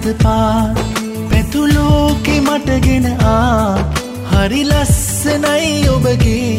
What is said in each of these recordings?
සතපා පැතුලෝකෙ මටගෙන හරි ලස්සනයි ඔබගේ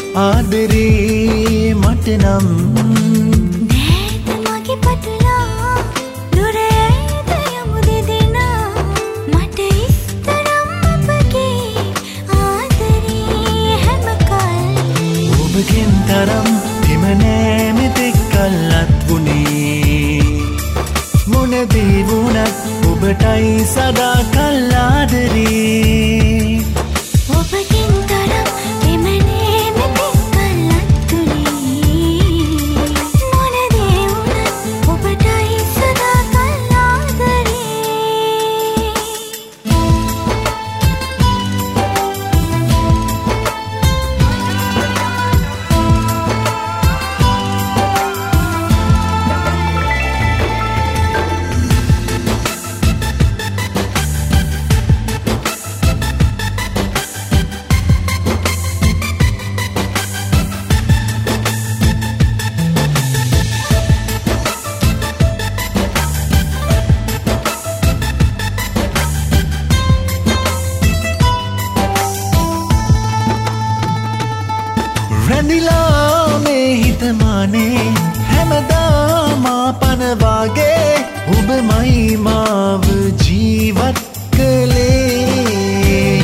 ආදරේ මට නම් නෑත මගේ පතුලා දුරේද යමු දෙදෙනා මට ඉස්තරම් ඔබගේ ආදරේ හැමකල් ඔබගෙන් තරම් එම නෑ මෙතෙක් කල්ලත් වුණේ මොනදී වුණත් ඔබටයි සදා කල් ආදරේ ඔබගෙන් තරම් එම නෑ මෙතෙක් කල්ලත් වුණේ මොනදී වුණත් ඔබටයි සදා කල් ආදරේ රැඳිලා මේ හිතමානේ හැමදාම පනවාගේ ඔබමයි මාව ජීවත් කළේ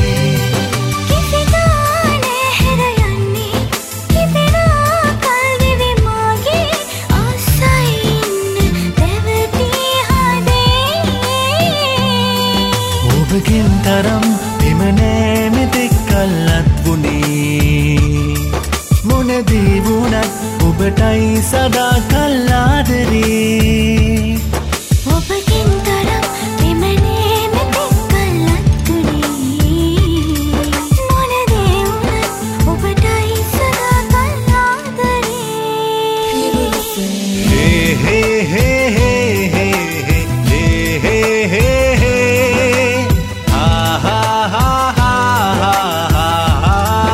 කිසිදානේ හැර යන්නේ කිපෙනා කල් දිවි මාගේ ආසයින් දෙවටි හදේ ඔබගෙන් තරම් එම නෑ මෙතෙක් කල්ලත් වුණේ මොනදී වුණත් ඔබටයි සදා කල් ආදරේ ඔබගෙන් තරම් එම නෑ මෙතෙක් කල්ලත් වුණේ මොනදී වුණත් ඔබටයි සදා කල් ආදරේ Hey, hey, hey, hey, hey, hey, hey, hey, hey. Ah, ha, ha, ha, ha, ha, ha.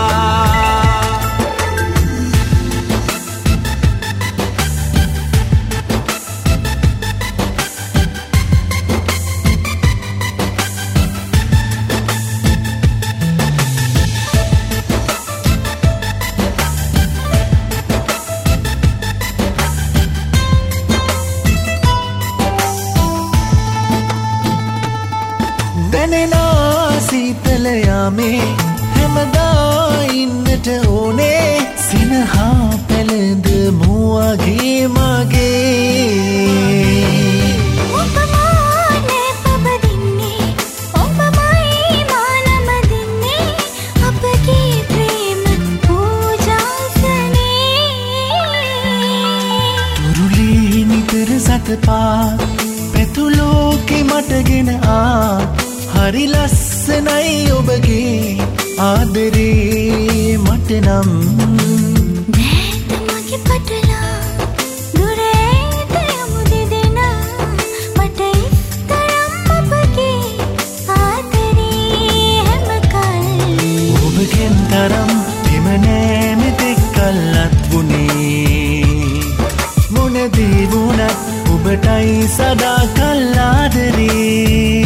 දැනෙනා සීතල යාමේ හැමදා ඉන්නට ඕනේ සිනහා පැළඳ මුවගේ මගේ ඔබමානේ පබදින්නේ ඔබමයි මානම දින්නේ අපගේ ප්‍රේම පූජාසනේ තුරුලේ නිතර සතපා පැතුලෝකෙ මටගෙන හරි ලස්සනයි ඔබගේ ආදරේ මට නම් නෑත මගේ පතුලා දුරේද යමු දෙදෙනා මට ඉස්තරම් ඔබගේ ආදරේ හැමකල් ඔබගෙන් තරම් එම නෑ මෙතෙක් කල්ලත් වුණේ මොනදී වුණත් ඔබටයි සදා කල් ආදරේ